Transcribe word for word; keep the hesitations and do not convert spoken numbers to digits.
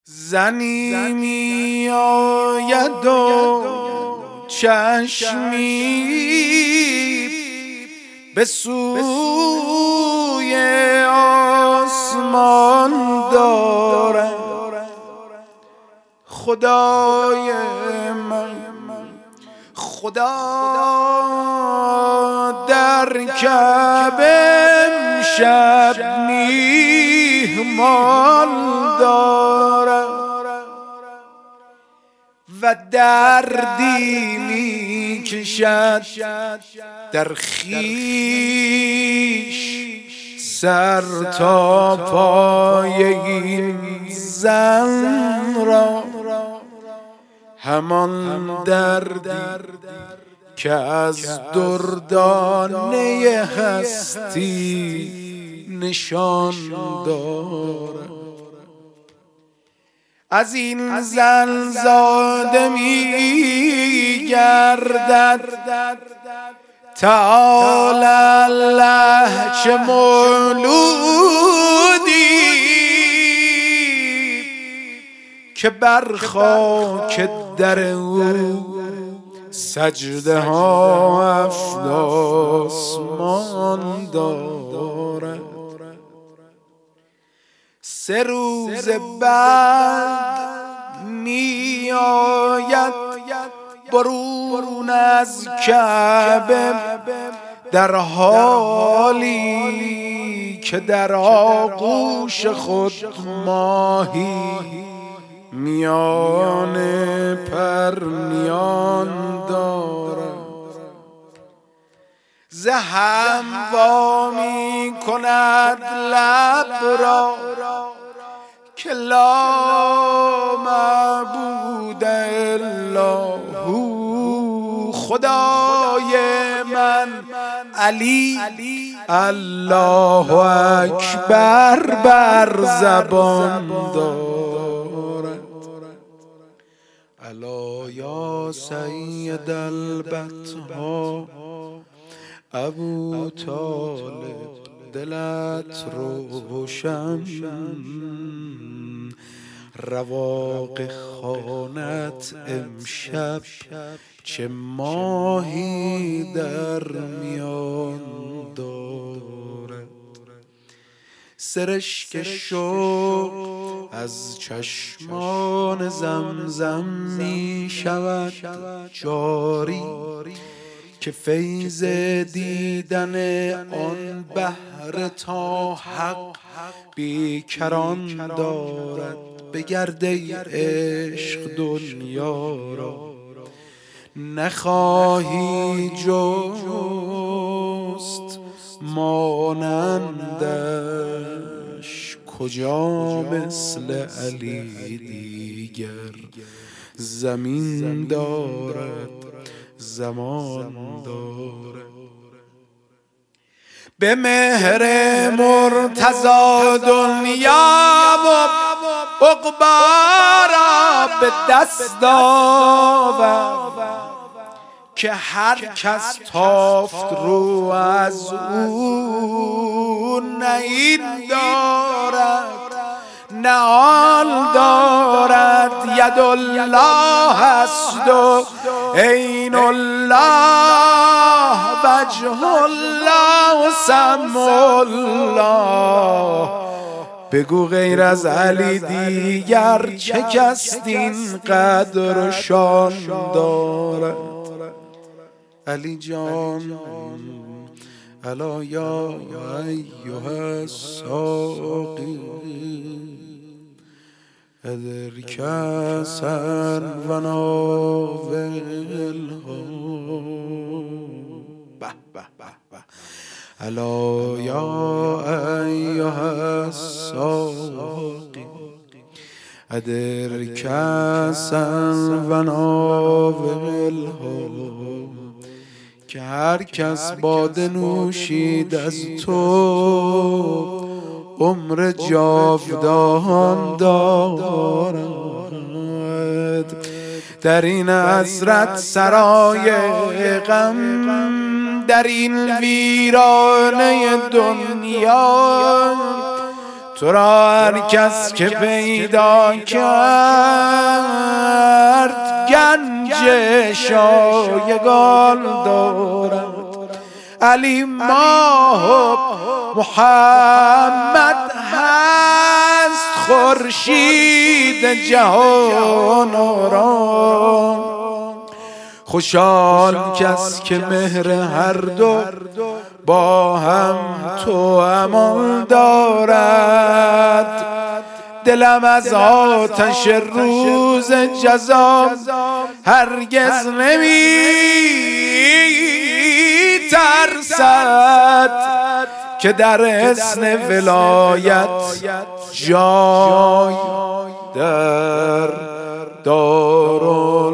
زنی می آید و چشمی به سوی آسمان دارد. خدای من خدا در کعبه امشب میهمان دارد و دردی می کشد در خویش سر تا پای این زن را. همان دردی که از دردانه هستی نشان دارد. از این زن زاده می گردد تعالی الله چه مولودی که بر خاک در او سجده ها هفت آسمان دارد. سه روز بعد می آید برون از کعبه در حالی که در آغوش خود ماهی میان پرنیان دارد. زهم وا می کند لب را که لا معبود الا هو. خدای من علی الله اکبر بر زبان دارد. الا یا سید البطحا ابو طالب دلت روشن رواق خانت امشب چه ماهی در میان دارد. سرشک شوق از چشمان زمزم می شود جاری که فیض دیدن آن بحر تا حق بیکران دارد. بگرد ای عشق دنیا را نخواهی جست مانندش کجا مثل علی دیگر زمین دارد زمان دارد. به مهر مرتضی دنیا و عقبی را به دست آورد که هر کس تافت رو از او نه این دارد نه آن دارد. ید الله است و عین الله وجه الله و سمع الله. بگو غیر از علی دیگر چه کس این قدر و شان دارد. علی جان الا یا ایها الساقی ادر کاسا و ناولها. به به به به الا یا ایها الساقی ادر کاسا و ناولها که هر کس باده نوشید از تو عمر جاودان دارد. در این حضرت سرای غم در این ویرانه دنیا تو را هر کس که پیدا کرد گنج شایگان دارد. علی ماه محمد هست خورشید جهان آرا. خوشحال کس که مهر هر دو با هم تو امان دارد. دلم از آتش روز جزا هرگز نمی ترسد که در حصن ولایت جای در دار